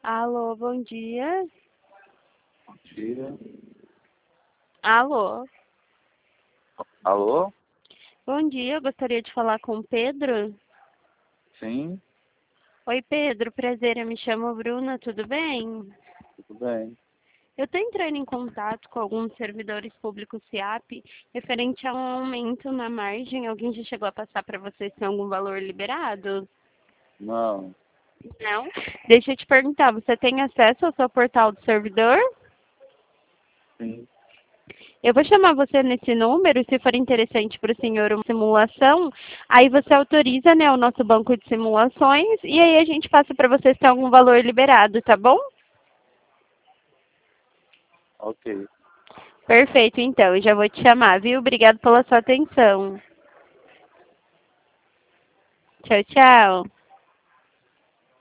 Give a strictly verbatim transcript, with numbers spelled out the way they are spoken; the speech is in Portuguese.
Alô, bom dia. Bom dia. Alô, Alô? bom dia. Eu gostaria de falar com o Pedro. Sim, Oi, Pedro. Prazer. Eu me chamo Bruna. Tudo bem? tudo bem. Eu estou entrando em contato com alguns servidores públicos C I A P referente a um aumento na margem. Alguém já chegou a passar para vocês se tem algum valor liberado? Não, Não? Deixa eu te perguntar, você tem acesso ao seu portal do servidor? sim. Eu vou chamar você nesse número, se for interessante para o senhor uma simulação, aí você autoriza, né, o nosso banco de simulações e aí a gente passa para você se tem algum valor liberado, tá bom? Ok. Perfeito, então, eu já vou te chamar, viu? Obrigado pela sua atenção. Tchau, tchau.